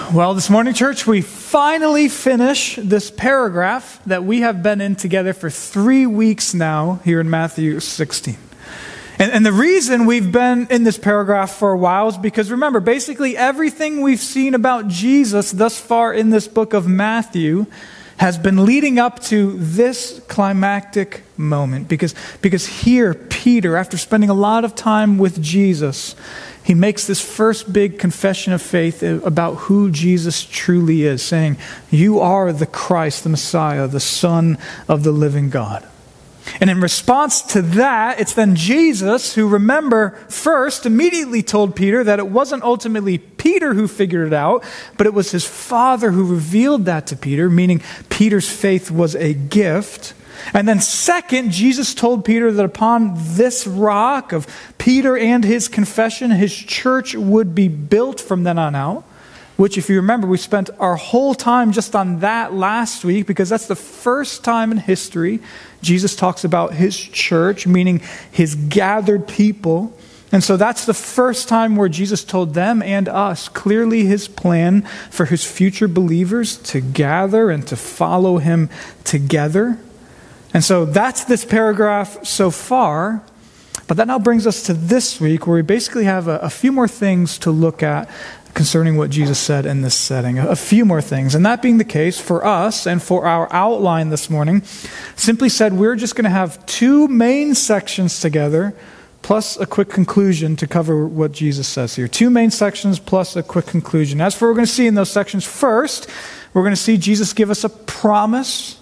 Well, this morning, church, we finally finish this paragraph that we have been in together for 3 weeks now here in Matthew 16. And the reason we've been in this paragraph for a while is because, remember, basically everything we've seen about Jesus thus far in this book of Matthew has been leading up to this climactic moment. Because here, Peter, after spending a lot of time with Jesus, he makes this first big confession of faith about who Jesus truly is, saying, "You are the Christ, the Messiah, the Son of the living God." And in response to that, it's then Jesus who, remember, first immediately told Peter that it wasn't ultimately Peter who figured it out, but it was his Father who revealed that to Peter, meaning Peter's faith was a gift. And then second, Jesus told Peter that upon this rock of Peter and his confession, his church would be built from then on out. Which, if you remember, we spent our whole time just on that last week, because that's the first time in history Jesus talks about his church, meaning his gathered people. And so that's the first time where Jesus told them and us clearly his plan for his future believers to gather and to follow him together. And so that's this paragraph so far. But that now brings us to this week, where we basically have a few more things to look at concerning what Jesus said in this setting. A few more things. And that being the case for us and for our outline this morning, simply said, we're just going to have 2 main sections together, plus a quick conclusion to cover what Jesus says here. 2 main sections plus a quick conclusion. As for what we're going to see in those sections, first, we're going to see Jesus give us a promise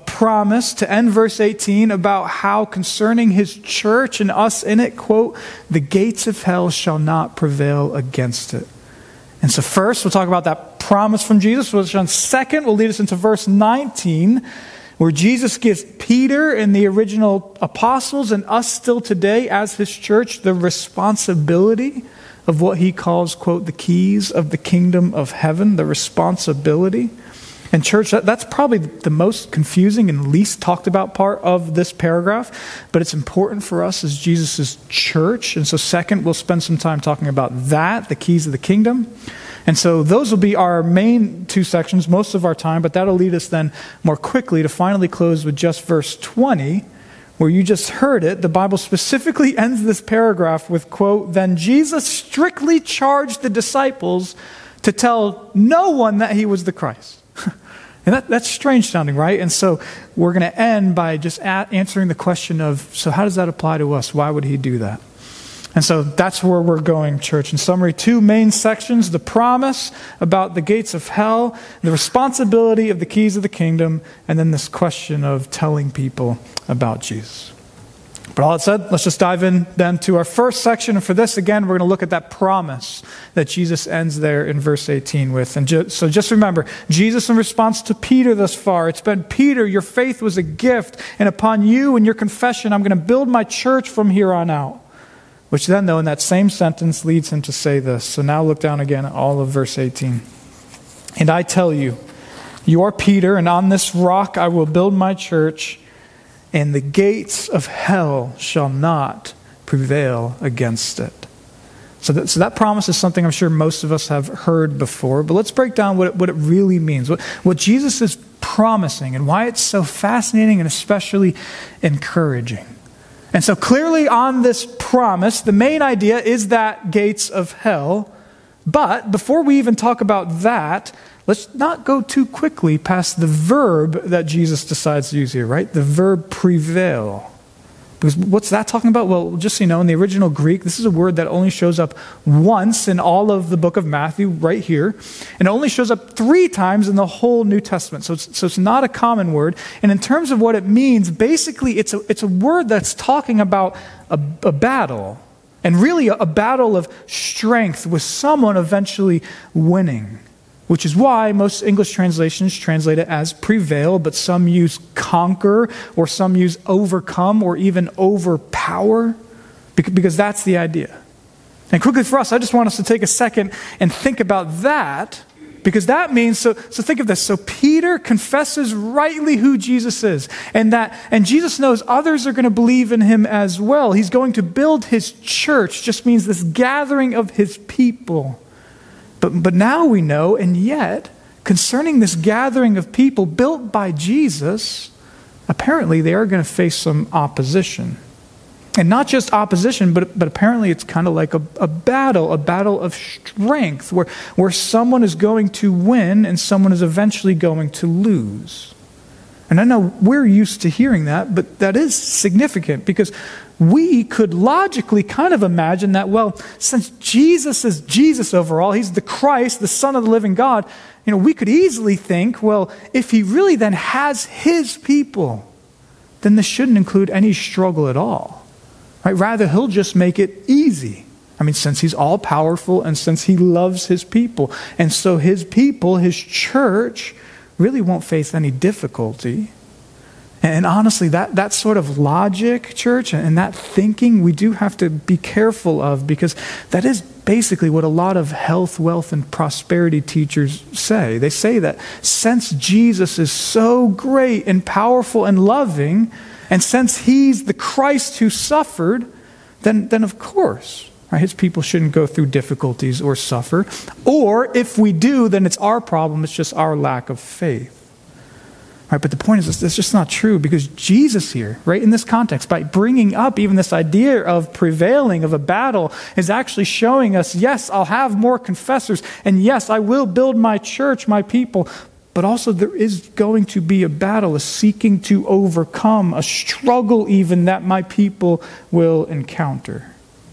to end verse 18 about how concerning his church and us in it, quote, "the gates of hell shall not prevail against it." And so first, we'll talk about that promise from Jesus, which on second will lead us into verse 19, where Jesus gives Peter and the original apostles and us still today as his church the responsibility of what he calls, quote, "the keys of the kingdom of heaven," the responsibility. And church, that's probably the most confusing and least talked about part of this paragraph, but it's important for us as Jesus' church. And so second, we'll spend some time talking about that, the keys of the kingdom. And so those will be our main 2 sections, most of our time, but that'll lead us then more quickly to finally close with just verse 20, where you just heard it. The Bible specifically ends this paragraph with, quote, "Then Jesus strictly charged the disciples to tell no one that he was the Christ." And that's strange sounding, right? And so we're going to end by just answering the question of, so how does that apply to us? Why would he do that? And so that's where we're going, church. In summary, 2 main sections: the promise about the gates of hell, the responsibility of the keys of the kingdom, and then this question of telling people about Jesus. But all that said, let's just dive in then to our first section. And for this, again, we're going to look at that promise that Jesus ends there in verse 18 with. And so just remember, Jesus in response to Peter thus far, it's been, "Peter, your faith was a gift, and upon you and your confession, I'm going to build my church from here on out." Which then, though, in that same sentence leads him to say this. So now look down again at all of verse 18. "And I tell you, you are Peter, and on this rock I will build my church, and the gates of hell shall not prevail against it." So that promise is something I'm sure most of us have heard before, but let's break down what it really means, what Jesus is promising, and why it's so fascinating and especially encouraging. And so clearly on this promise, the main idea is that gates of hell. But before we even talk about that, let's not go too quickly past the verb that Jesus decides to use here, right? The verb prevail. Because what's that talking about? Well, just so you know, in the original Greek, this is a word that only shows up once in all of the book of Matthew, right here. And it only shows up 3 times in the whole New Testament. So it's not a common word. And in terms of what it means, basically it's a word that's talking about a battle. And really a battle of strength with someone eventually winning. Which is why most English translations translate it as prevail, but some use conquer, or some use overcome, or even overpower, because that's the idea. And quickly for us, I just want us to take a second and think about that, because that means, so think of this. So Peter confesses rightly who Jesus is, and Jesus knows others are going to believe in him as well. He's going to build his church, just means this gathering of his people. But now we know, and yet, concerning this gathering of people built by Jesus, apparently they are going to face some opposition. And not just opposition, but apparently it's kind of like a battle of strength, where someone is going to win and someone is eventually going to lose. And I know we're used to hearing that, but that is significant because we could logically kind of imagine that, well, since Jesus is Jesus overall, he's the Christ, the Son of the living God, we could easily think, well, if he really then has his people, then this shouldn't include any struggle at all. Right? Rather, he'll just make it easy. Since he's all powerful and since he loves his people. And so his people, his church, really won't face any difficulty. And honestly, that sort of logic, church, and that thinking, we do have to be careful of, because that is basically what a lot of health, wealth, and prosperity teachers say. They say that since Jesus is so great and powerful and loving, and since he's the Christ who suffered, then of course, right, his people shouldn't go through difficulties or suffer. Or if we do, then it's our problem. It's just our lack of faith. Right, but the point is, it's just not true, because Jesus here, right, in this context, by bringing up even this idea of prevailing, of a battle, is actually showing us, yes, I'll have more confessors, and yes, I will build my church, my people, but also there is going to be a battle, a seeking to overcome, a struggle even that my people will encounter.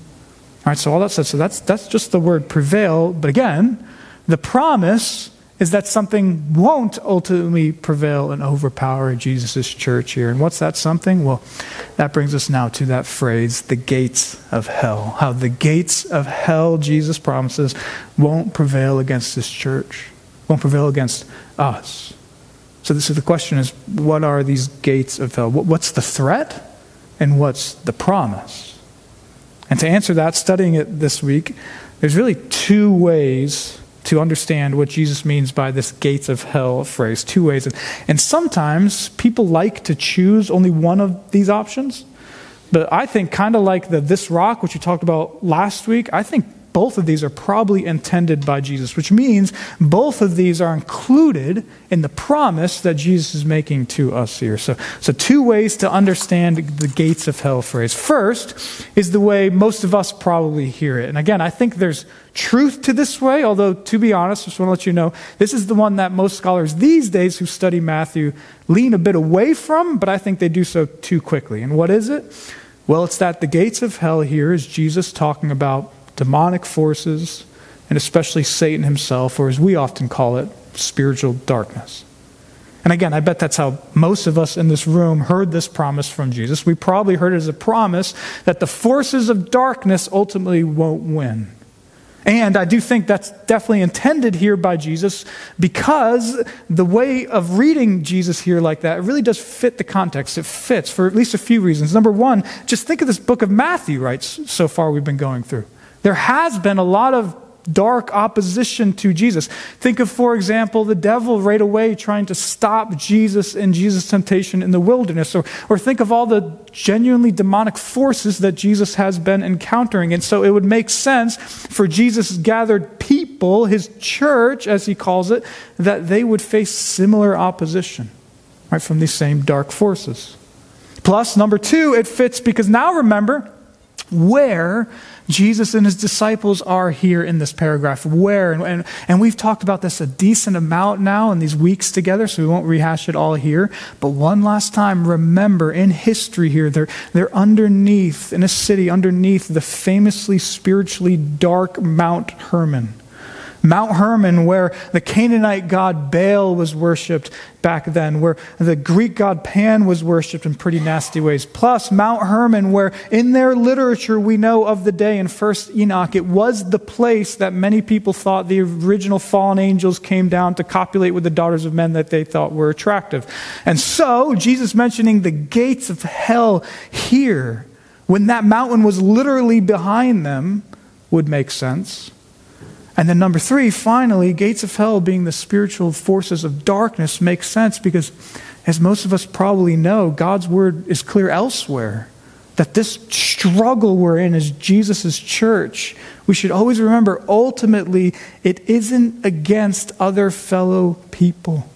All right, so all that said, so that's just the word prevail, but again, the promise is that something won't ultimately prevail and overpower Jesus' church here. And what's that something? Well, that brings us now to that phrase, the gates of hell. How the gates of hell, Jesus promises, won't prevail against this church, won't prevail against us. So the question is, what are these gates of hell? What's the threat and what's the promise? And to answer that, studying it this week, there's really two ways to understand what Jesus means by this gates of hell phrase. Two ways. And sometimes people like to choose only one of these options. But I think kind of like this rock, which we talked about last week, I think both of these are probably intended by Jesus, which means both of these are included in the promise that Jesus is making to us here. So two ways to understand the gates of hell phrase. First is the way most of us probably hear it. And again, I think there's truth to this way, although to be honest, just want to let you know, this is the one that most scholars these days who study Matthew lean a bit away from, but I think they do so too quickly. And what is it? Well, it's that the gates of hell here is Jesus talking about demonic forces, and especially Satan himself, or as we often call it, spiritual darkness. And again, I bet that's how most of us in this room heard this promise from Jesus. We probably heard it as a promise that the forces of darkness ultimately won't win. And I do think that's definitely intended here by Jesus, because the way of reading Jesus here like that, it really does fit the context. It fits for at least a few reasons. Number one, just think of this book of Matthew, right, so far we've been going through. There has been a lot of dark opposition to Jesus. Think of, for example, the devil right away trying to stop Jesus and Jesus' temptation in the wilderness. Or think of all the genuinely demonic forces that Jesus has been encountering. And so it would make sense for Jesus' gathered people, his church, as he calls it, that they would face similar opposition, right, from these same dark forces. Plus, number two, it fits because now remember where Jesus and his disciples are here in this paragraph. Where? And we've talked about this a decent amount now in these weeks together, so we won't rehash it all here. But one last time, remember, in history here, they're underneath, in a city, underneath the famously spiritually dark Mount Hermon. Mount Hermon, where the Canaanite god Baal was worshipped back then, where the Greek god Pan was worshipped in pretty nasty ways. Plus, Mount Hermon, where in their literature we know of the day in 1st Enoch, it was the place that many people thought the original fallen angels came down to copulate with the daughters of men that they thought were attractive. And so, Jesus mentioning the gates of hell here, when that mountain was literally behind them, would make sense. And then number three, finally, gates of hell being the spiritual forces of darkness makes sense because, as most of us probably know, God's word is clear elsewhere that this struggle we're in as Jesus' church, we should always remember ultimately it isn't against other fellow people,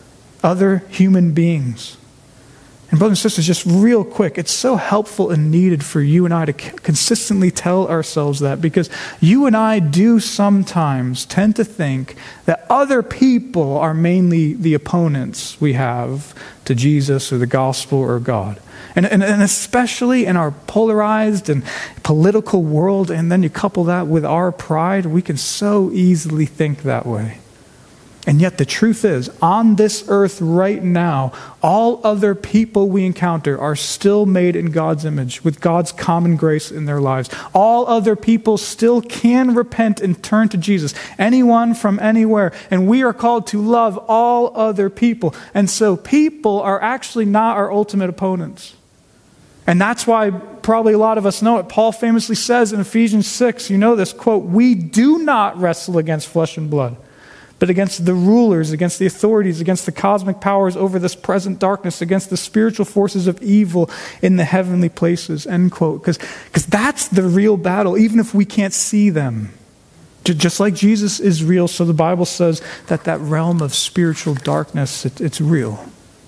other human beings. And brothers and sisters, just real quick, it's so helpful and needed for you and I to consistently tell ourselves that, because you and I do sometimes tend to think that other people are mainly the opponents we have to Jesus or the gospel or God. And especially in our polarized and political world, and then you couple that with our pride, we can so easily think that way. And yet the truth is, on this earth right now, all other people we encounter are still made in God's image, with God's common grace in their lives. All other people still can repent and turn to Jesus, anyone from anywhere. And we are called to love all other people. And so people are actually not our ultimate opponents. And that's why probably a lot of us know it. Paul famously says in Ephesians 6, you know this, quote, "We do not wrestle against flesh and blood, but against the rulers, against the authorities, against the cosmic powers over this present darkness, against the spiritual forces of evil in the heavenly places," end quote. Because that's the real battle, even if we can't see them. Just like Jesus is real, so the Bible says that realm of spiritual darkness, it's real.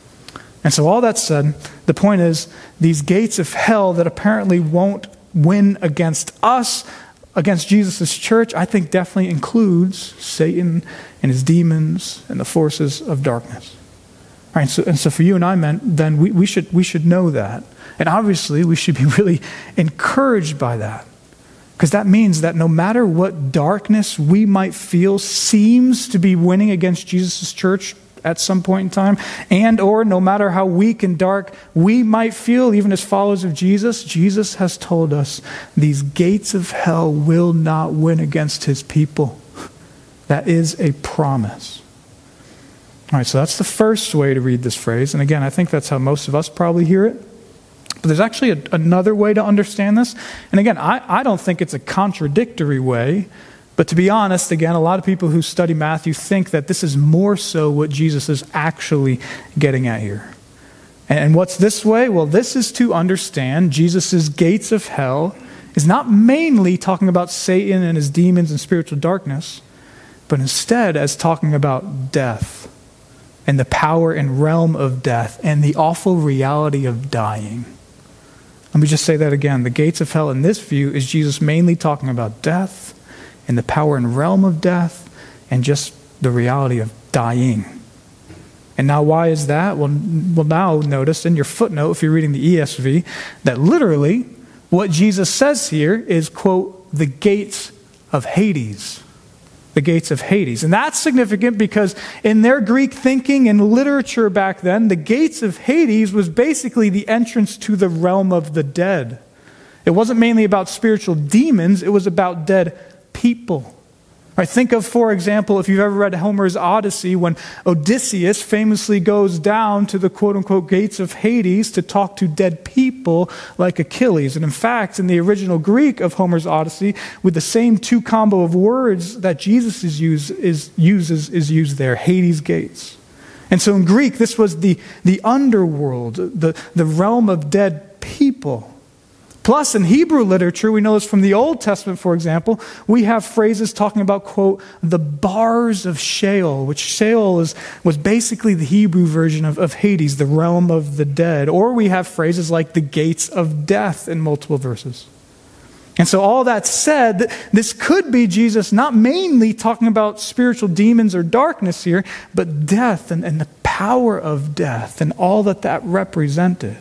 And so all that said, the point is, these gates of hell that apparently won't win against us, against Jesus' church, I think definitely includes Satan and his demons and the forces of darkness. All right, and so for you and I, then we should know that. And obviously, we should be really encouraged by that. Because that means that no matter what darkness we might feel seems to be winning against Jesus' church at some point in time, and or no matter how weak and dark we might feel, even as followers of Jesus, Jesus has told us these gates of hell will not win against his people. That is a promise. All right, so that's the first way to read this phrase. And again, I think that's how most of us probably hear it. But there's actually another way to understand this. And again, I don't think it's a contradictory way. But to be honest, again, a lot of people who study Matthew think that this is more so what Jesus is actually getting at here. And what's this way? Well, this is to understand Jesus' gates of hell is not mainly talking about Satan and his demons and spiritual darkness, but instead as talking about death and the power and realm of death and the awful reality of dying. Let me just say that again. The gates of hell in this view is Jesus mainly talking about death and the power and realm of death, and just the reality of dying. And now why is that? Well, now notice in your footnote, if you're reading the ESV, that literally what Jesus says here is, quote, "the gates of Hades." The gates of Hades. And that's significant because in their Greek thinking and literature back then, the gates of Hades was basically the entrance to the realm of the dead. It wasn't mainly about spiritual demons, it was about dead people. Right, think of, for example, if you've ever read Homer's Odyssey, when Odysseus famously goes down to the quote-unquote gates of Hades to talk to dead people like Achilles. And in fact, in the original Greek of Homer's Odyssey, with the same two combo of words that Jesus uses there, Hades gates. And so in Greek, this was the underworld, the realm of dead people. Plus, in Hebrew literature, we know this from the Old Testament, for example, we have phrases talking about, quote, "the bars of Sheol," which Sheol was basically the Hebrew version of Hades, the realm of the dead. Or we have phrases like the gates of death in multiple verses. And so all that said, this could be Jesus not mainly talking about spiritual demons or darkness here, but death and the power of death and all that represented.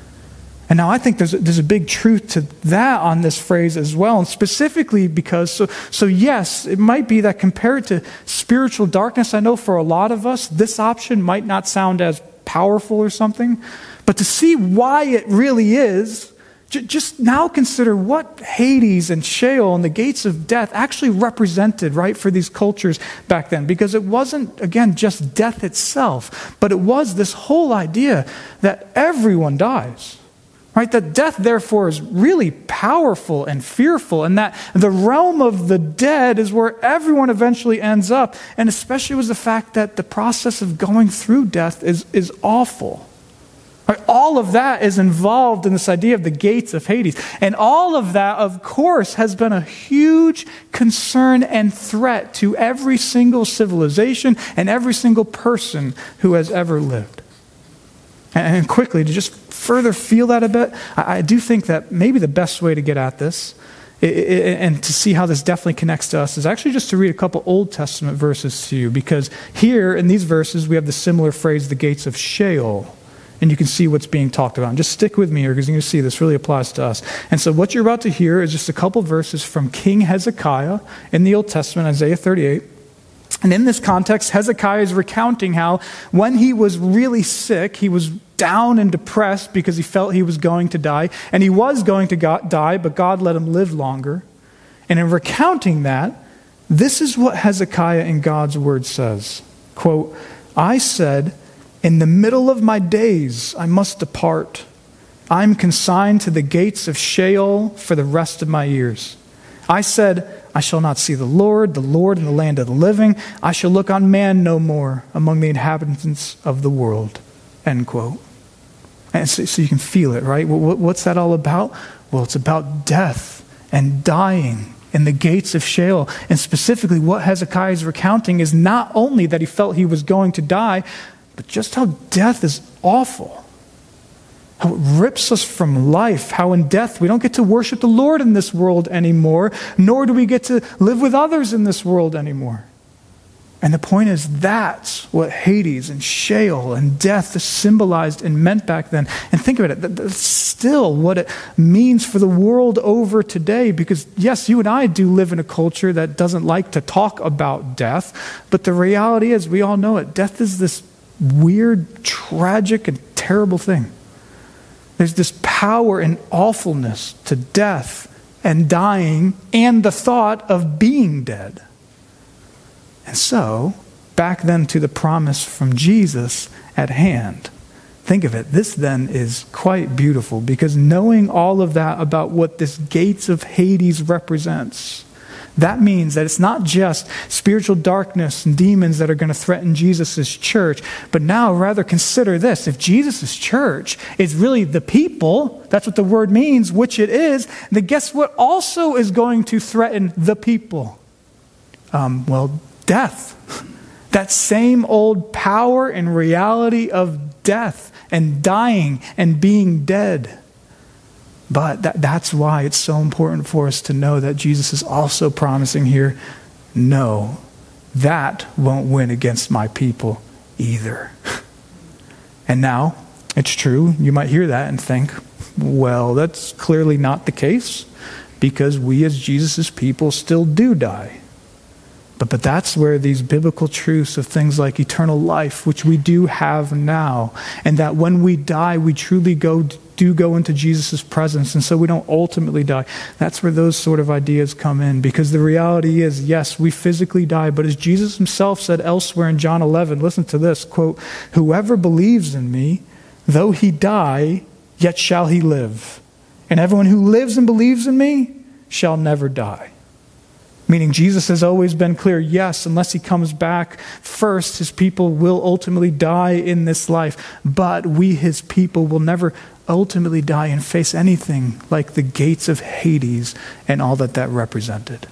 And now I think there's a big truth to that on this phrase as well, and specifically because, so yes, it might be that compared to spiritual darkness, I know for a lot of us, this option might not sound as powerful or something, but to see why it really is, just now consider what Hades and Sheol and the gates of death actually represented, right, for these cultures back then. Because it wasn't, again, just death itself, but it was this whole idea that everyone dies. Right, that death, therefore, is really powerful and fearful, and that the realm of the dead is where everyone eventually ends up, and especially was the fact that the process of going through death is awful. Right? All of that is involved in this idea of the gates of Hades. And all of that, of course, has been a huge concern and threat to every single civilization and every single person who has ever lived. And quickly, to just further feel that a bit, I do think that maybe the best way to get at this and to see how this definitely connects to us is actually just to read a couple Old Testament verses to you. Because here in these verses, we have the similar phrase, the gates of Sheol. And you can see what's being talked about. And just stick with me here because you're going to see this really applies to us. And so what you're about to hear is just a couple verses from King Hezekiah in the Old Testament, Isaiah 38. And in this context, Hezekiah is recounting how when he was really sick, he was down and depressed because he felt he was going to die. And he was going to die, but God let him live longer. And in recounting that, this is what Hezekiah in God's word says. Quote, I said, in the middle of my days, I must depart. I am consigned to the gates of Sheol for the rest of my years. I said, I shall not see the Lord in the land of the living. I shall look on man no more among the inhabitants of the world. End quote. And so you can feel it, right? What's that all about? Well, it's about death and dying in the gates of Sheol. And specifically what Hezekiah is recounting is not only that he felt he was going to die, but just how death is awful. How it rips us from life. How in death we don't get to worship the Lord in this world anymore, nor do we get to live with others in this world anymore. And the point is, that's what Hades and Sheol and death is symbolized and meant back then. And think about it, that's still what it means for the world over today. Because yes, you and I do live in a culture that doesn't like to talk about death. But the reality is, we all know it. Death is this weird, tragic, and terrible thing. There's this power and awfulness to death and dying and the thought of being dead. And so, back then to the promise from Jesus at hand. Think of it. This then is quite beautiful because knowing all of that about what this gates of Hades represents, that means that it's not just spiritual darkness and demons that are going to threaten Jesus' church, but now rather consider this. If Jesus' church is really the people, that's what the word means, which it is, then guess what also is going to threaten the people? Death. That same old power and reality of death and dying and being dead. But that's why it's so important for us to know that Jesus is also promising here, no, that won't win against my people either. And now, it's true, you might hear that and think, well, that's clearly not the case because we as Jesus' people still do die. But that's where these biblical truths of things like eternal life, which we do have now, and that when we die, we truly do go into Jesus' presence, and so we don't ultimately die. That's where those sort of ideas come in, because the reality is, yes, we physically die, but as Jesus himself said elsewhere in John 11, listen to this, quote, whoever believes in me, though he die, yet shall he live. And everyone who lives and believes in me shall never die. Meaning Jesus has always been clear, yes, unless he comes back first, his people will ultimately die in this life. But we, his people, will never ultimately die and face anything like the gates of Hades and all that represented.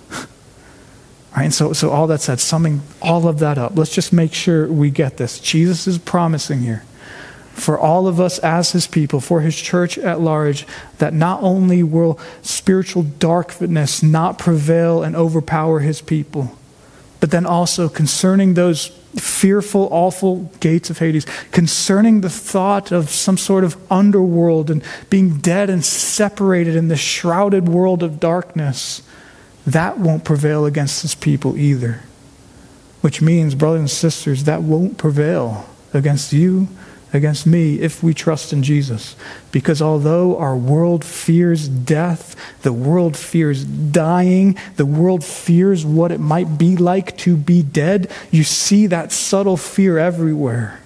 Right? And so all that said, summing all of that up, let's just make sure we get this. Jesus is promising here for all of us as his people, for his church at large, that not only will spiritual darkness not prevail and overpower his people, but then also concerning those fearful, awful gates of Hades, concerning the thought of some sort of underworld and being dead and separated in the shrouded world of darkness, that won't prevail against his people either. Which means, brothers and sisters, that won't prevail against you, against me, if we trust in Jesus. Because although our world fears death, the world fears dying, the world fears what it might be like to be dead, you see that subtle fear everywhere.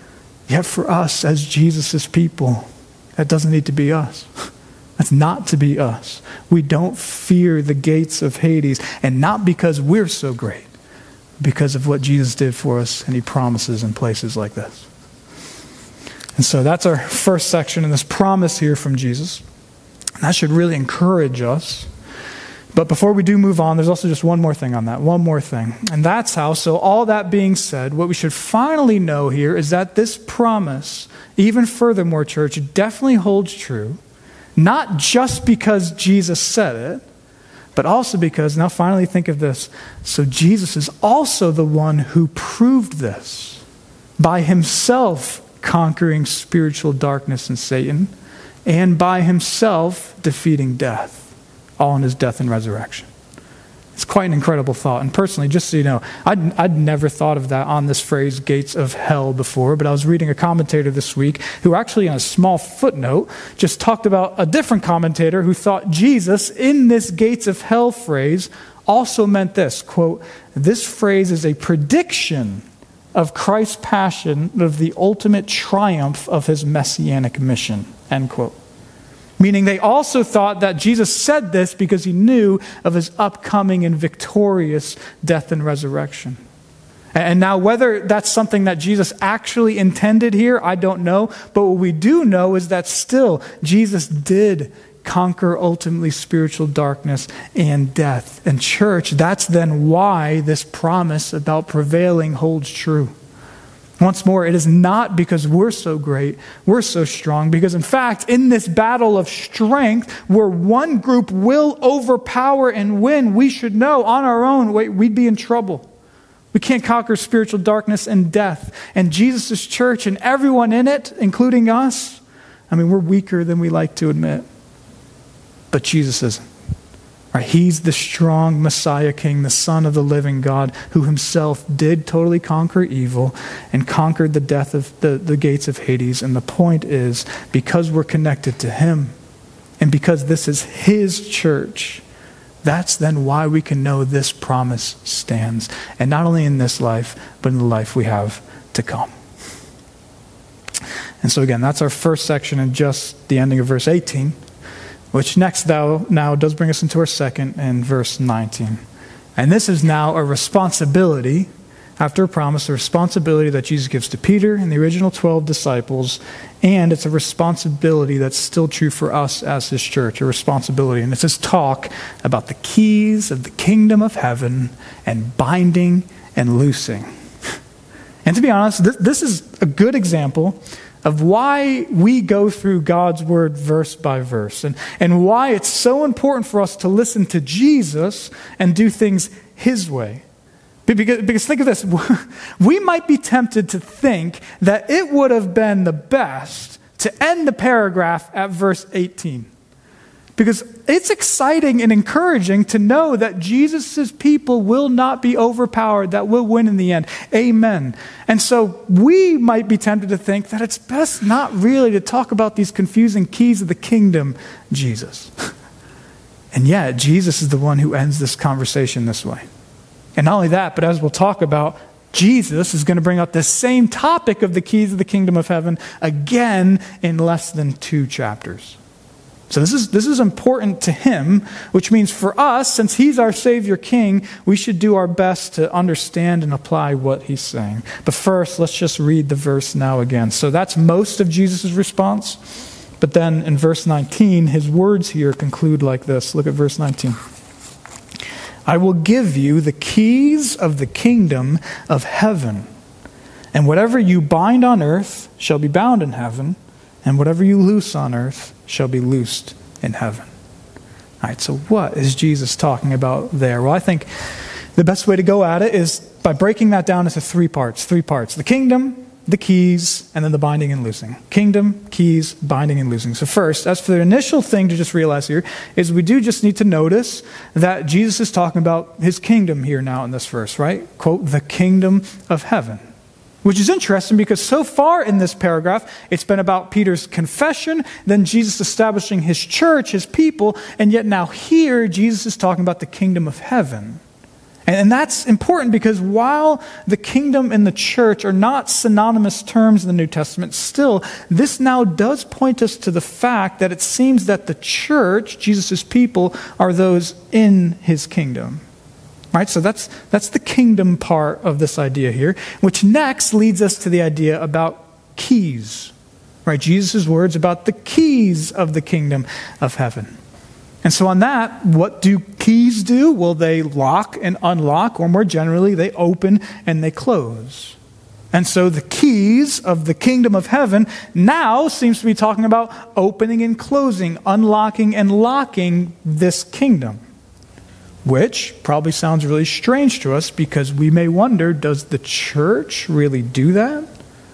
Yet for us as Jesus' people, that doesn't need to be us. That's not to be us. We don't fear the gates of Hades, and not because we're so great, because of what Jesus did for us and he promises in places like this. And so that's our first section in this promise here from Jesus. And that should really encourage us. But before we do move on, there's also just one more thing on that. One more thing. And that's how, so all that being said, what we should finally know here is that this promise, even furthermore, church, definitely holds true. Not just because Jesus said it, but also because, now finally think of this, so Jesus is also the one who proved this by himself conquering spiritual darkness and Satan, and by himself defeating death, all in his death and resurrection. It's quite an incredible thought. And personally, just so you know, I'd never thought of that on this phrase, gates of hell, before, but I was reading a commentator this week who actually, on a small footnote, just talked about a different commentator who thought Jesus, in this gates of hell phrase, also meant this, quote, "This phrase is a prediction of Christ's passion, of the ultimate triumph of his messianic mission," end quote. Meaning they also thought that Jesus said this because he knew of his upcoming and victorious death and resurrection. And now whether that's something that Jesus actually intended here, I don't know. But what we do know is that still Jesus did conquer ultimately spiritual darkness and death. And church, that's then why this promise about prevailing holds true. Once more, it is not because we're so great, we're so strong, because in fact, in this battle of strength, where one group will overpower and win, we should know on our own, we'd be in trouble. We can't conquer spiritual darkness and death. And Jesus' church and everyone in it, including us, we're weaker than we like to admit. But Jesus isn't. Right, he's the strong Messiah King, the Son of the living God, who himself did totally conquer evil and conquered the death of the gates of Hades. And the point is, because we're connected to him, and because this is his church, that's then why we can know this promise stands. And not only in this life, but in the life we have to come. And so again, that's our first section and just the ending of verse 18. Which next now does bring us into our second and verse 19. And this is now a responsibility, after a promise, a responsibility that Jesus gives to Peter and the original 12 disciples, and it's a responsibility that's still true for us as his church, a responsibility. And it's his talk about the keys of the kingdom of heaven and binding and loosing. And to be honest, this is a good example of why we go through God's word verse by verse, and why it's so important for us to listen to Jesus and do things his way. Because think of this, we might be tempted to think that it would have been the best to end the paragraph at verse 18. Because it's exciting and encouraging to know that Jesus' people will not be overpowered, that will win in the end. Amen. And so we might be tempted to think that it's best not really to talk about these confusing keys of the kingdom, Jesus. And yet, Jesus is the one who ends this conversation this way. And not only that, but as we'll talk about, Jesus is going to bring up the same topic of the keys of the kingdom of heaven again in less than 2 chapters. So this is important to him, which means for us, since he's our Savior King, we should do our best to understand and apply what he's saying. But first, let's just read the verse now again. So that's most of Jesus' response. But then in verse 19, his words here conclude like this. Look at verse 19. "I will give you the keys of the kingdom of heaven, and whatever you bind on earth shall be bound in heaven, and whatever you loose on earth shall be loosed in heaven." All right, so what is Jesus talking about there? Well, I think the best way to go at it is by breaking that down into 3 parts. 3 parts. The kingdom, the keys, and then the binding and loosing. Kingdom, keys, binding and loosing. So first, as for the initial thing to just realize here, is we do just need to notice that Jesus is talking about his kingdom here now in this verse, right? Quote, "the kingdom of heaven." Which is interesting because so far in this paragraph, it's been about Peter's confession, then Jesus establishing his church, his people, and yet now here, Jesus is talking about the kingdom of heaven. And that's important because while the kingdom and the church are not synonymous terms in the New Testament, still, this now does point us to the fact that it seems that the church, Jesus' people, are those in his kingdom. Right, so that's the kingdom part of this idea here, which next leads us to the idea about keys. right? Jesus' words about the keys of the kingdom of heaven. And so on that, what do keys do? Well, they lock and unlock, or more generally, they open and they close. And so the keys of the kingdom of heaven now seems to be talking about opening and closing, unlocking and locking this kingdom. Which probably sounds really strange to us because we may wonder, does the church really do that?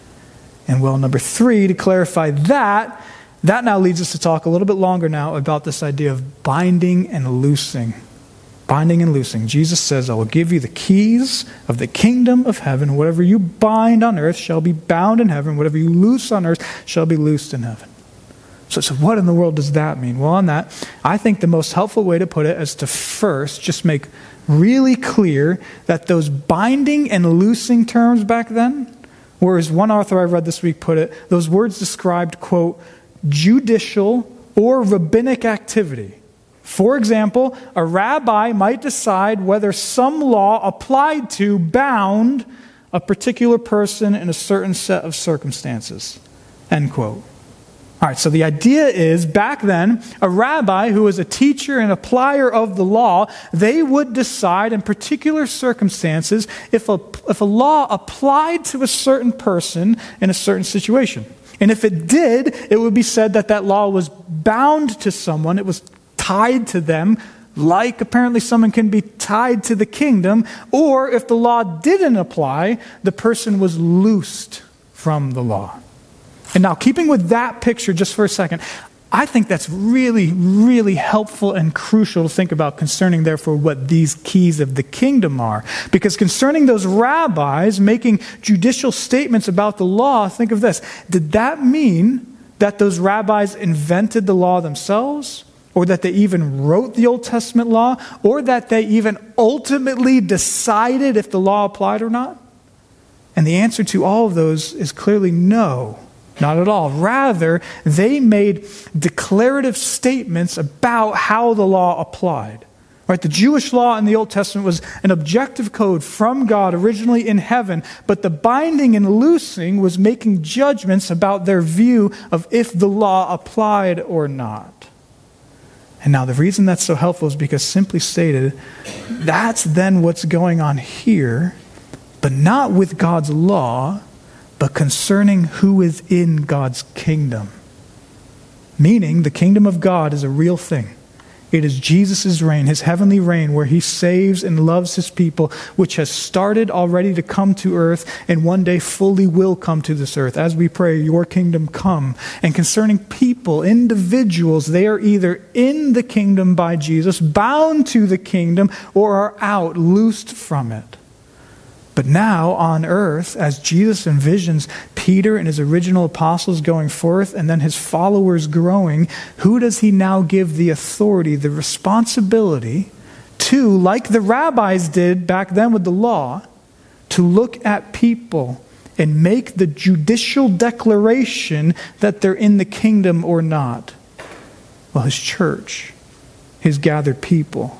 And well, number 3, to clarify that now leads us to talk a little bit longer now about this idea of binding and loosing. Binding and loosing. Jesus says, I will give you the keys of the kingdom of heaven. Whatever you bind on earth shall be bound in heaven. Whatever you loose on earth shall be loosed in heaven. So what in the world does that mean? Well, on that, I think the most helpful way to put it is to first just make really clear that those binding and loosing terms back then, or as one author I read this week put it, those words described, quote, judicial or rabbinic activity. For example, a rabbi might decide whether some law applied to bound a particular person in a certain set of circumstances. End quote. All right, so the idea is, back then, a rabbi who was a teacher and applier of the law, they would decide in particular circumstances if a law applied to a certain person in a certain situation. And if it did, it would be said that that law was bound to someone, it was tied to them, like apparently someone can be tied to the kingdom, or if the law didn't apply, the person was loosed from the law. And now, keeping with that picture just for a second, I think that's really, really helpful and crucial to think about concerning, therefore, what these keys of the kingdom are. Because concerning those rabbis making judicial statements about the law, think of this. Did that mean that those rabbis invented the law themselves? Or that they even wrote the Old Testament law? Or that they even ultimately decided if the law applied or not? And the answer to all of those is clearly no. Not at all. Rather, they made declarative statements about how the law applied. Right? The Jewish law in the Old Testament was an objective code from God originally in heaven, but the binding and loosing was making judgments about their view of if the law applied or not. And now the reason that's so helpful is because, simply stated, that's then what's going on here, but not with God's law, but concerning who is in God's kingdom. Meaning, the kingdom of God is a real thing. It is Jesus' reign, his heavenly reign, where he saves and loves his people, which has started already to come to earth and one day fully will come to this earth. As we pray, your kingdom come. And concerning people, individuals, they are either in the kingdom by Jesus, bound to the kingdom, or are out, loosed from it. But now on earth, as Jesus envisions Peter and his original apostles going forth and then his followers growing, who does he now give the authority, the responsibility to, like the rabbis did back then with the law, to look at people and make the judicial declaration that they're in the kingdom or not? Well, his church, his gathered people.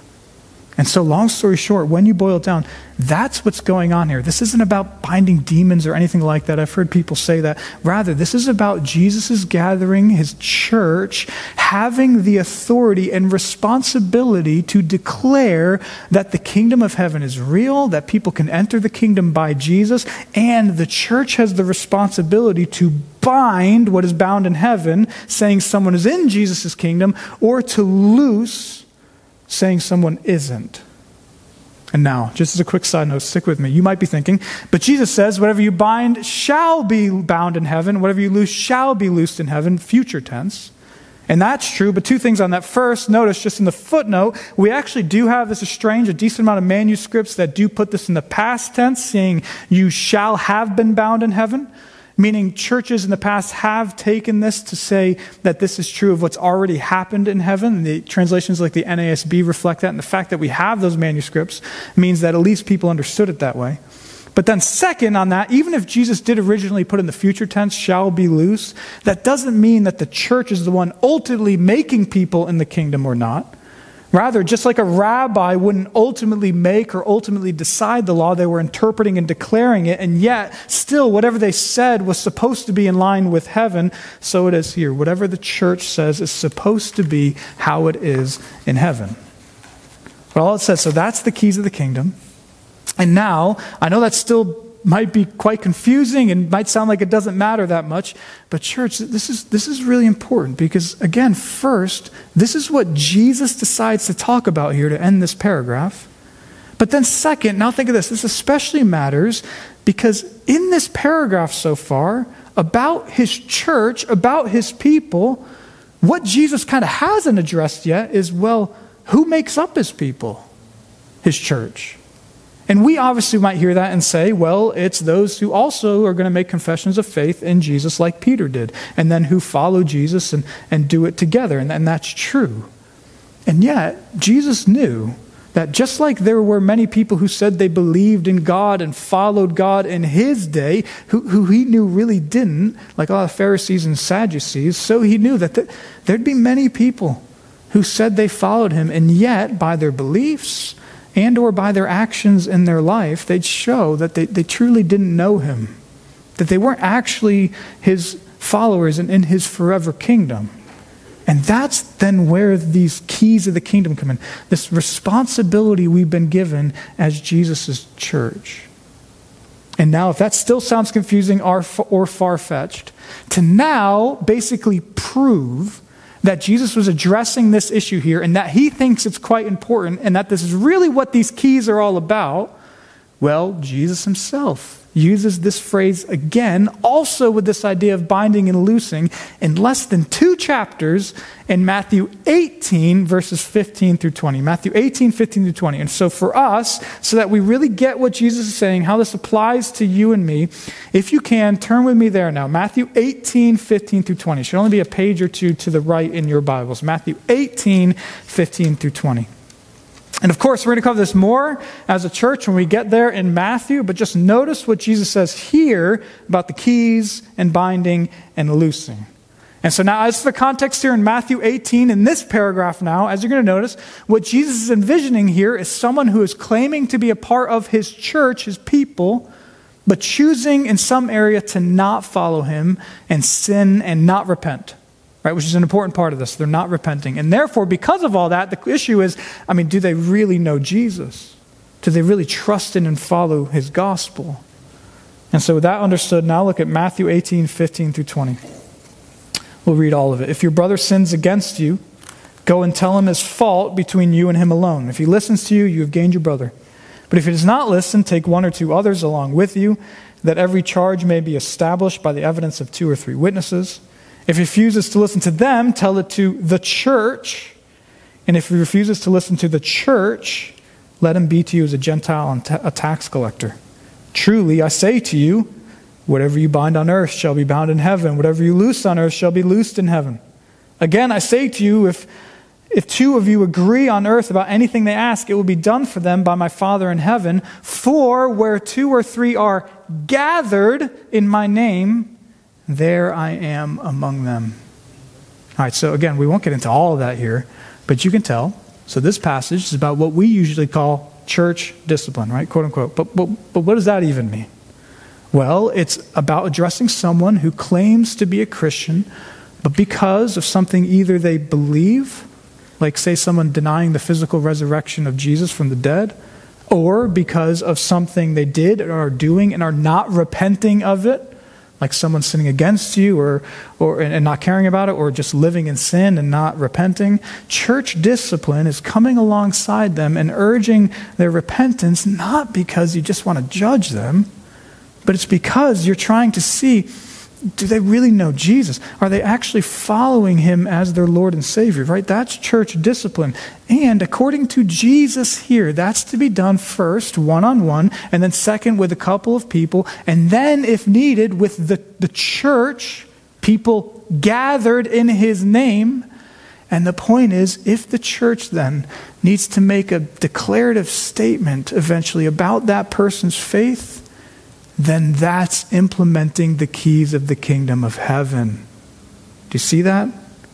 And so, long story short, when you boil it down, that's what's going on here. This isn't about binding demons or anything like that. I've heard people say that. Rather, this is about Jesus' gathering, his church, having the authority and responsibility to declare that the kingdom of heaven is real, that people can enter the kingdom by Jesus, and the church has the responsibility to bind what is bound in heaven, saying someone is in Jesus' kingdom, or to loose, saying someone isn't. And now, just as a quick side note, stick with me. You might be thinking, but Jesus says, whatever you bind shall be bound in heaven, whatever you loose shall be loosed in heaven, future tense. And that's true, but two things on that. First, notice just in the footnote, we actually do have, this is strange, a decent amount of manuscripts that do put this in the past tense, saying you shall have been bound in heaven. Meaning churches in the past have taken this to say that this is true of what's already happened in heaven. And the translations like the NASB reflect that. And the fact that we have those manuscripts means that at least people understood it that way. But then second on that, even if Jesus did originally put in the future tense, shall be loose, that doesn't mean that the church is the one ultimately making people in the kingdom or not. Rather, just like a rabbi wouldn't ultimately make or ultimately decide the law, they were interpreting and declaring it, and yet still whatever they said was supposed to be in line with heaven, so it is here. Whatever the church says is supposed to be how it is in heaven. Well, all it says, so that's the keys of the kingdom. And now, I know that still might be quite confusing and might sound like it doesn't matter that much, but church, this is really important because, again, first, this is what Jesus decides to talk about here to end this paragraph. But then second, now think of this especially matters because in this paragraph so far, about his church, about his people, what Jesus kind of hasn't addressed yet is, well, who makes up his people? His church. And we obviously might hear that and say, well, it's those who also are going to make confessions of faith in Jesus like Peter did, and then who follow Jesus and do it together, and that's true. And yet, Jesus knew that just like there were many people who said they believed in God and followed God in his day, who he knew really didn't, like a lot of Pharisees and Sadducees, so he knew that there'd be many people who said they followed him, and yet by their beliefs and or by their actions in their life, they'd show that they truly didn't know him, that they weren't actually his followers and in his forever kingdom. And that's then where these keys of the kingdom come in, this responsibility we've been given as Jesus' church. And now, if that still sounds confusing or far-fetched, to now basically prove that Jesus was addressing this issue here and that he thinks it's quite important and that this is really what these keys are all about, well, Jesus himself uses this phrase again, also with this idea of binding and loosing, in less than 2 chapters in Matthew 18, verses 15 through 20. Matthew 18, 15 through 20. And so for us, so that we really get what Jesus is saying, how this applies to you and me, if you can, turn with me there now. Matthew 18, 15 through 20. It should only be a page or two to the right in your Bibles. Matthew 18, 15 through 20. And of course, we're going to cover this more as a church when we get there in Matthew, but just notice what Jesus says here about the keys and binding and loosing. And so now, as for the context here in Matthew 18, in this paragraph now, as you're going to notice, what Jesus is envisioning here is someone who is claiming to be a part of his church, his people, but choosing in some area to not follow him and sin and not repent. Right, which is an important part of this. They're not repenting. And therefore, because of all that, the issue is, do they really know Jesus? Do they really trust in and follow his gospel? And so with that understood, now look at Matthew 18, 15 through 20. We'll read all of it. If your brother sins against you, go and tell him his fault between you and him alone. If he listens to you, you have gained your brother. But if he does not listen, take 1 or 2 others along with you, that every charge may be established by the evidence of 2 or 3 witnesses. If he refuses to listen to them, tell it to the church. And if he refuses to listen to the church, let him be to you as a Gentile and a tax collector. Truly, I say to you, whatever you bind on earth shall be bound in heaven. Whatever you loose on earth shall be loosed in heaven. Again, I say to you, if 2 of you agree on earth about anything they ask, it will be done for them by my Father in heaven. For where 2 or 3 are gathered in my name, there I am among them. All right, so again, we won't get into all of that here, but you can tell. So this passage is about what we usually call church discipline, right? Quote unquote. But what does that even mean? Well, it's about addressing someone who claims to be a Christian, but because of something either they believe, like say someone denying the physical resurrection of Jesus from the dead, or because of something they did or are doing and are not repenting of it, like someone sinning against you and not caring about it, or just living in sin and not repenting. Church discipline is coming alongside them and urging their repentance, not because you just want to judge them, but it's because you're trying to see, do they really know Jesus? Are they actually following him as their Lord and Savior, right? That's church discipline. And according to Jesus here, that's to be done first, one-on-one, and then second with a couple of people, and then, if needed, with the church, people gathered in his name. And the point is, if the church then needs to make a declarative statement eventually about that person's faith, then that's implementing the keys of the kingdom of heaven. Do you see that?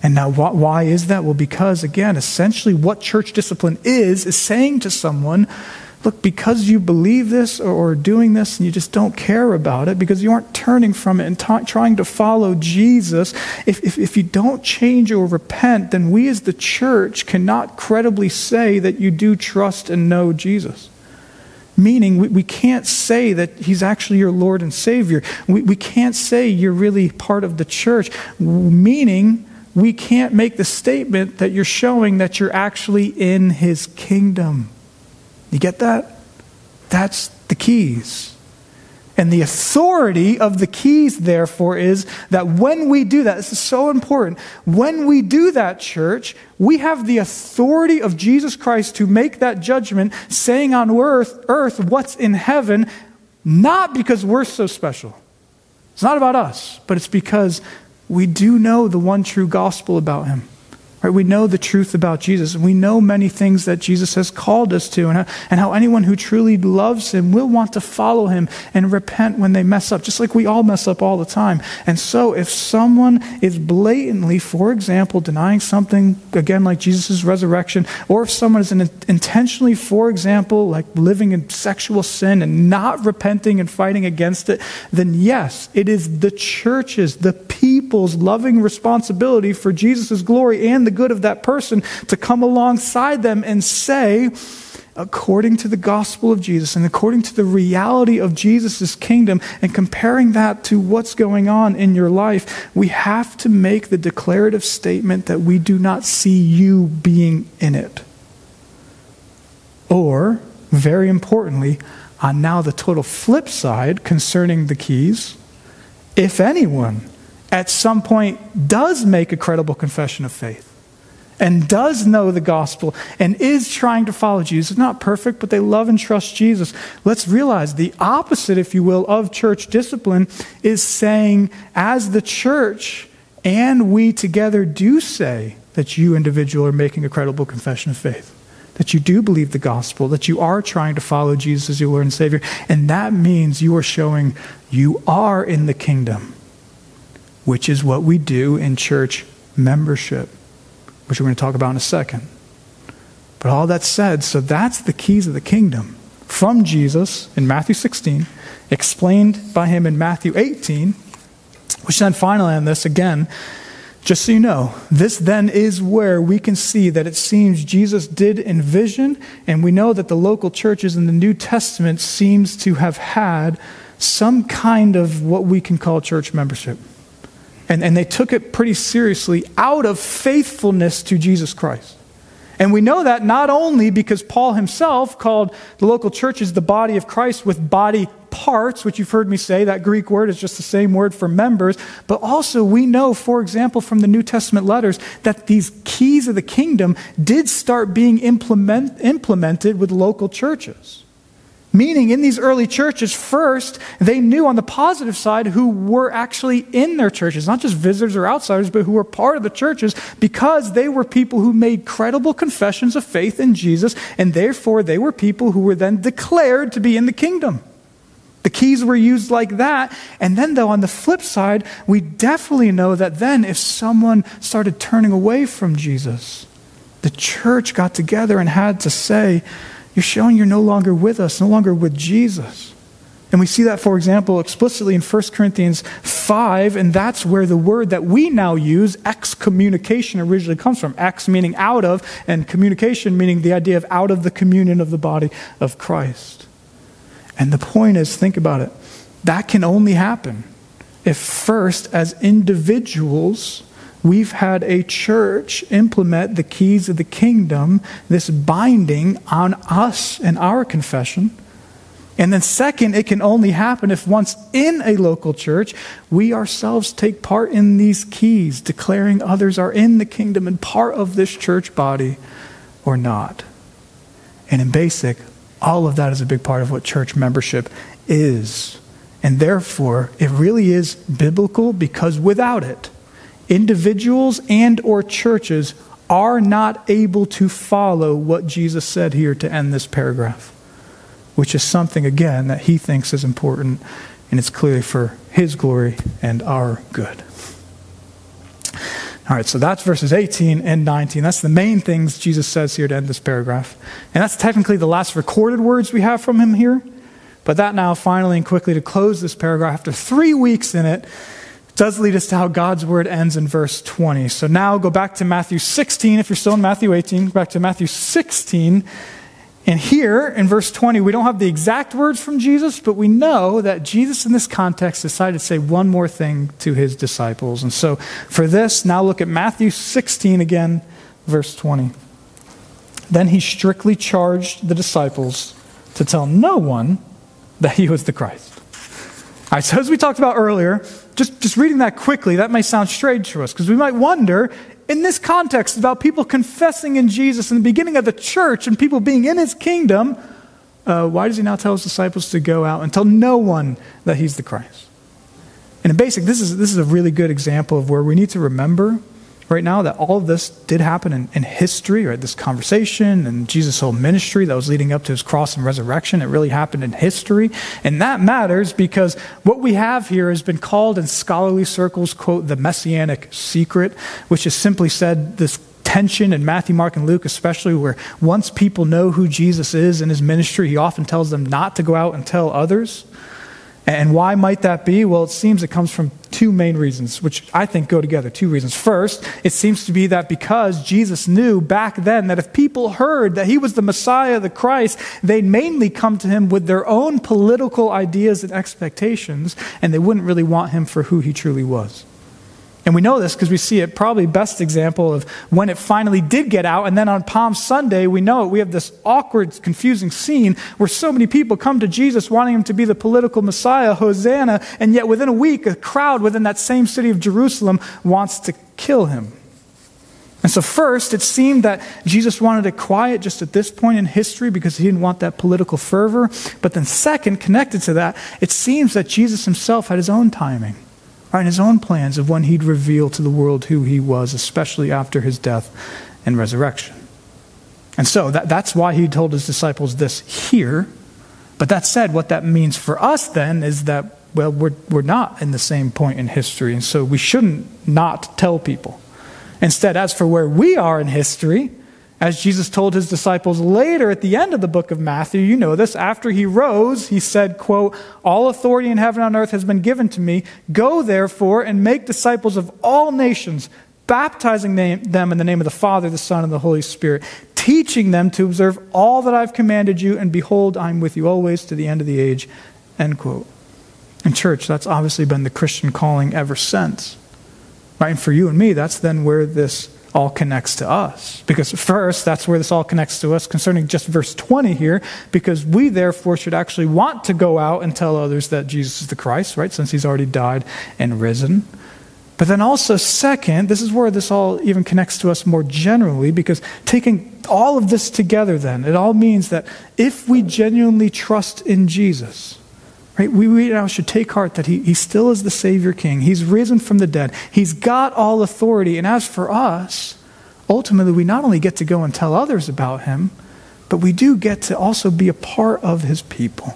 And now why is that? Well, because, again, essentially what church discipline is saying to someone, look, because you believe this or doing this and you just don't care about it, because you aren't turning from it and trying to follow Jesus, if you don't change or repent, then we as the church cannot credibly say that you do trust and know Jesus. Meaning, we can't say that he's actually your Lord and Savior. We can't say you're really part of the church. Meaning, we can't make the statement that you're showing that you're actually in his kingdom. You get that? That's the keys. And the authority of the keys, therefore, is that when we do that, this is so important, when we do that, church, we have the authority of Jesus Christ to make that judgment, saying on earth what's in heaven, not because we're so special. It's not about us, but it's because we do know the one true gospel about him. Right? We know the truth about Jesus. We know many things that Jesus has called us to, and how anyone who truly loves him will want to follow him and repent when they mess up, just like we all mess up all the time. And so if someone is blatantly, for example, denying something, again, like Jesus' resurrection, or if someone is intentionally, for example, like living in sexual sin and not repenting and fighting against it, then yes, it is the church's, the people's loving responsibility for Jesus' glory and the good of that person to come alongside them and say, according to the gospel of Jesus and according to the reality of Jesus' kingdom, and comparing that to what's going on in your life, we have to make the declarative statement that we do not see you being in it. Or, very importantly, on now the total flip side concerning the keys, if anyone at some point does make a credible confession of faith, and does know the gospel, and is trying to follow Jesus, not perfect, but they love and trust Jesus, let's realize the opposite, if you will, of church discipline is saying, as the church, and we together do say that you individual are making a credible confession of faith, that you do believe the gospel, that you are trying to follow Jesus as your Lord and Savior, and that means you are showing you are in the kingdom, which is what we do in church membership, which we're going to talk about in a second. But all that said, so that's the keys of the kingdom from Jesus in Matthew 16, explained by him in Matthew 18, which then finally on this, again, just so you know, this then is where we can see that it seems Jesus did envision, and we know that the local churches in the New Testament seems to have had some kind of what we can call church membership. And they took it pretty seriously out of faithfulness to Jesus Christ. And we know that not only because Paul himself called the local churches the body of Christ with body parts, which you've heard me say, that Greek word is just the same word for members, but also we know, for example, from the New Testament letters, that these keys of the kingdom did start being implemented with local churches. Meaning in these early churches, first, they knew on the positive side who were actually in their churches, not just visitors or outsiders, but who were part of the churches, because they were people who made credible confessions of faith in Jesus, and therefore they were people who were then declared to be in the kingdom. The keys were used like that. And then though, on the flip side, we definitely know that then if someone started turning away from Jesus, the church got together and had to say, you're showing you're no longer with us, no longer with Jesus. And we see that, for example, explicitly in 1 Corinthians 5, and that's where the word that we now use, excommunication, originally comes from. Ex meaning out of, and communication meaning the idea of out of the communion of the body of Christ. And the point is, think about it, that can only happen if first, as individuals, we've had a church implement the keys of the kingdom, this binding on us and our confession. And then second, it can only happen if once in a local church, we ourselves take part in these keys, declaring others are in the kingdom and part of this church body or not. And in basic, all of that is a big part of what church membership is. And therefore, it really is biblical, because without it, individuals and or churches are not able to follow what Jesus said here to end this paragraph, which is something, again, that he thinks is important, and it's clearly for his glory and our good. All right, so that's verses 18 and 19. That's the main things Jesus says here to end this paragraph. And that's technically the last recorded words we have from him here. But that now, finally and quickly, to close this paragraph, after 3 weeks in it, does lead us to how God's word ends in verse 20. So now go back to Matthew 16. If you're still in Matthew 18, go back to Matthew 16. And here, in verse 20, we don't have the exact words from Jesus, but we know that Jesus in this context decided to say one more thing to his disciples. And so for this, now look at Matthew 16 again, verse 20. Then he strictly charged the disciples to tell no one that he was the Christ. All right, so as we talked about earlier, just reading that quickly, that may sound strange to us, because we might wonder, in this context about people confessing in Jesus in the beginning of the church and people being in his kingdom, why does he now tell his disciples to go out and tell no one that he's the Christ? And in basic, this is a really good example of where we need to remember right now that all of this did happen in history, right? This conversation and Jesus' whole ministry that was leading up to his cross and resurrection, it really happened in history. And that matters because what we have here has been called in scholarly circles, quote, the messianic secret, which is simply said this tension in Matthew, Mark, and Luke especially, where once people know who Jesus is in his ministry, he often tells them not to go out and tell others. And why might that be? Well, it seems it comes from two main reasons, which I think go together. Two reasons. First, it seems to be that because Jesus knew back then that if people heard that he was the Messiah, the Christ, they'd mainly come to him with their own political ideas and expectations, and they wouldn't really want him for who he truly was. And we know this because we see it probably best example of when it finally did get out. And then on Palm Sunday, we know it. We have this awkward, confusing scene where so many people come to Jesus wanting him to be the political Messiah, Hosanna. And yet within a week, a crowd within that same city of Jerusalem wants to kill him. And so first, it seemed that Jesus wanted it quiet just at this point in history because he didn't want that political fervor. But then second, connected to that, it seems that Jesus himself had his own timing. Right, his own plans of when he'd reveal to the world who he was, especially after his death and resurrection. And so that's why he told his disciples this here. But that said, what that means for us then is that, well, we're not in the same point in history, and so we shouldn't not tell people. Instead, as for where we are in history, as Jesus told his disciples later at the end of the book of Matthew, you know this, after he rose, he said, quote, all authority in heaven and on earth has been given to me. Go therefore and make disciples of all nations, baptizing them in the name of the Father, the Son, and the Holy Spirit, teaching them to observe all that I've commanded you, and behold, I'm with you always to the end of the age, end quote. In church, that's obviously been the Christian calling ever since. Right? And for you and me, that's then where this all connects to us. Because first, that's where this all connects to us concerning just verse 20 here, because we therefore should actually want to go out and tell others that Jesus is the Christ, right? Since he's already died and risen. But then also second, this is where this all even connects to us more generally, because taking all of this together then, it all means that if we genuinely trust in Jesus, right, we now should take heart that he still is the Savior King. He's risen from the dead. He's got all authority. And as for us, ultimately we not only get to go and tell others about him, but we do get to also be a part of his people.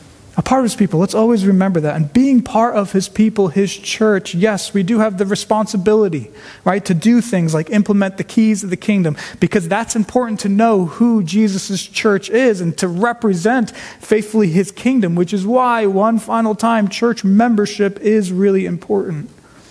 A part of his people. Let's always remember that. And being part of his people, his church, yes, we do have the responsibility, right, to do things like implement the keys of the kingdom, because that's important to know who Jesus' church is and to represent faithfully his kingdom, which is why, one final time, church membership is really important.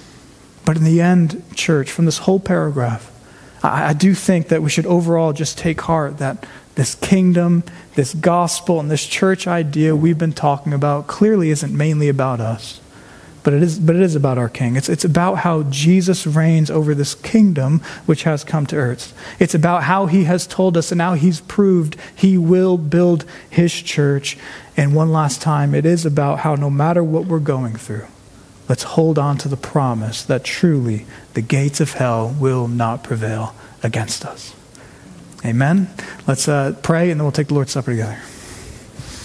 But in the end, church, from this whole paragraph, I do think that we should overall just take heart that this kingdom, this gospel, and this church idea we've been talking about clearly isn't mainly about us, but it is about our King. It's about how Jesus reigns over this kingdom which has come to earth. It's about how he has told us and now he's proved he will build his church. And one last time, it is about how no matter what we're going through, let's hold on to the promise that truly the gates of hell will not prevail against us. Amen. Let's pray and then we'll take the Lord's Supper together.